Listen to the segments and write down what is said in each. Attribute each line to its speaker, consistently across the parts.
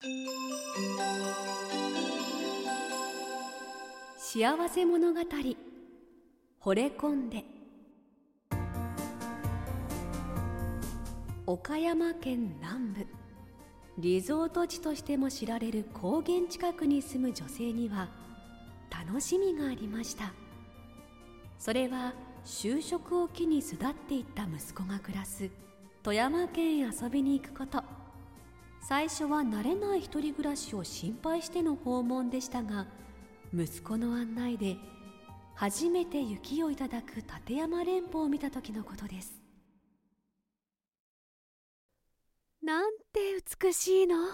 Speaker 1: 幸せ物語、惚れ込んで。岡山県南部、リゾート地としても知られる高原近くに住む女性には楽しみがありました。それは就職を機に巣立っていった息子が暮らす富山県へ遊びに行くこと。最初は慣れない一人暮らしを心配しての訪問でしたが、息子の案内で初めて雪をいただく立山連峰を見た時のことです。なんて美しいの。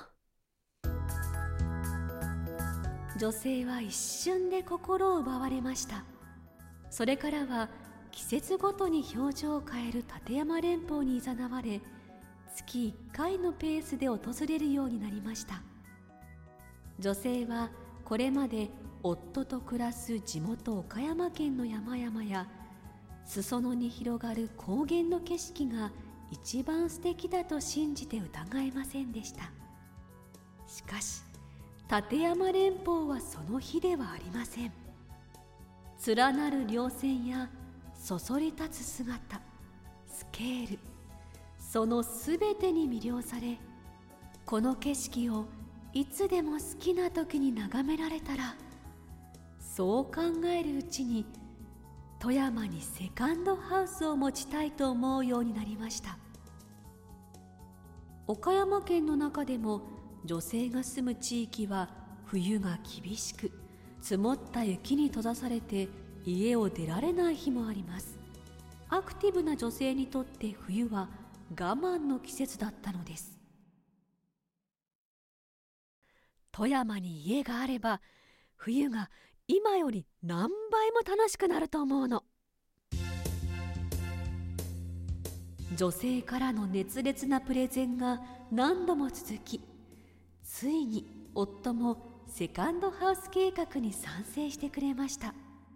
Speaker 1: 女性は一瞬で心を奪われました。それからは季節ごとに表情を変える立山連峰に誘われ、月1回のペースで訪れるようになりました。女性はこれまで夫と暮らす地元岡山県の山々や裾野に広がる高原の景色が一番素敵だと信じて疑えませんでした。しかし立山連峰はその日ではありません。連なる稜線やそそり立つ姿、スケール、そのすべてに魅了され、この景色をいつでも好きな時に眺められたら、そう考えるうちに富山にセカンドハウスを持ちたいと思うようになりました。岡山県の中でも女性が住む地域は冬が厳しく、積もった雪に閉ざされて家を出られない日もあります。アクティブな女性にとって冬は我慢の季節だったのです。富山に家があれば冬が今より何倍も楽しくなると思うの。女性からの熱烈なプレゼンが何度も続き、ついに夫もセカンドハウス計画に賛成してくれました。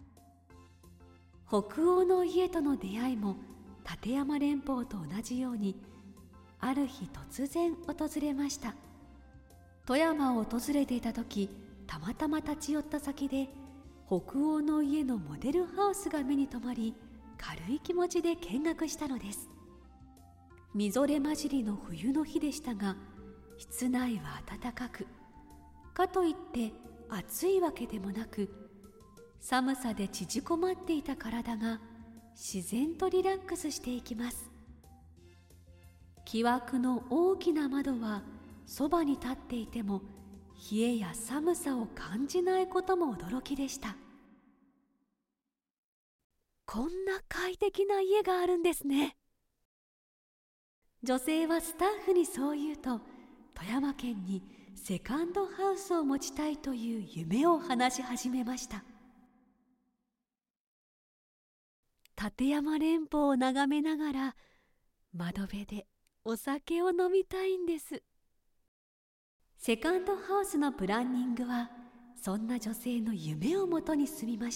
Speaker 1: 北欧の家との出会いも立山連峰と同じようにある日突然訪れました。富山を訪れていた時、たまたま立ち寄った先で北欧の家のモデルハウスが目に留まり、軽い気持ちで見学したのです。みぞれ混じりの冬の日でしたが、室内は暖かく、かといって暑いわけでもなく、寒さで縮こまっていた体が自然とリラックスしていきます。木枠の大きな窓はそばに立っていても冷えや寒さを感じないことも驚きでした。こんな快適な家があるんですね。女性はスタッフにそう言うと、富山県にセカンドハウスを持ちたいという夢を話し始めました。立山連峰を眺めながら窓辺でお酒を飲みたいんです。セカンドハウスのプランニングはそんな女性の夢をもとに進みました。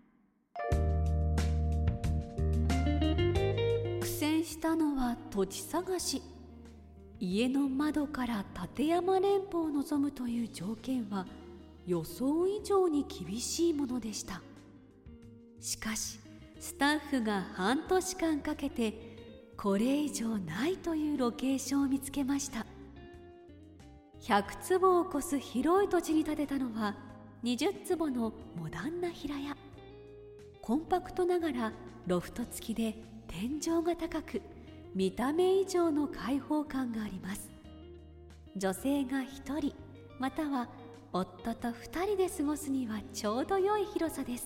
Speaker 1: 苦戦したのは土地探し。家の窓から立山連峰を望むという条件は予想以上に厳しいものでした。しかしスタッフが半年間かけてこれ以上ないというロケーションを見つけました。100坪を超す広い土地に建てたのは20坪のモダンな平屋。コンパクトながらロフト付きで天井が高く、見た目以上の開放感があります。女性が1人または夫と2人で過ごすにはちょうど良い広さです。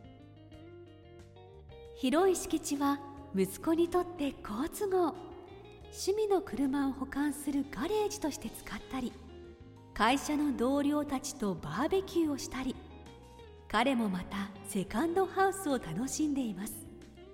Speaker 1: 広い敷地は息子にとって好都合。趣味の車を保管するガレージとして使ったり、会社の同僚たちとバーベキューをしたり、彼もまたセカンドハウスを楽しんでいます。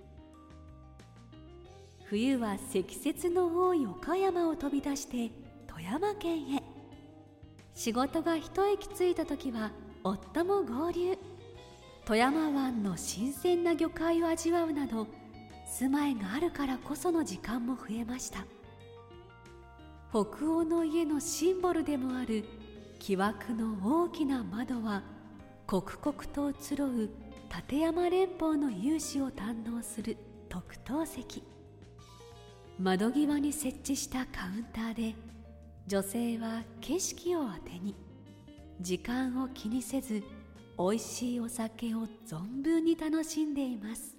Speaker 1: 冬は積雪の多い岡山を飛び出して富山県へ。仕事が一息ついた時は夫も合流。富山湾の新鮮な魚介を味わうなど、住まいがあるからこその時間も増えました。 北欧の家のシンボルでもある木枠の大きな窓は、刻々と移ろう立山連峰の雄姿を堪能する特等席。窓際に設置したカウンターで、女性は景色をあてに時間を気にせず、おいしいお酒を存分に楽しんでいます。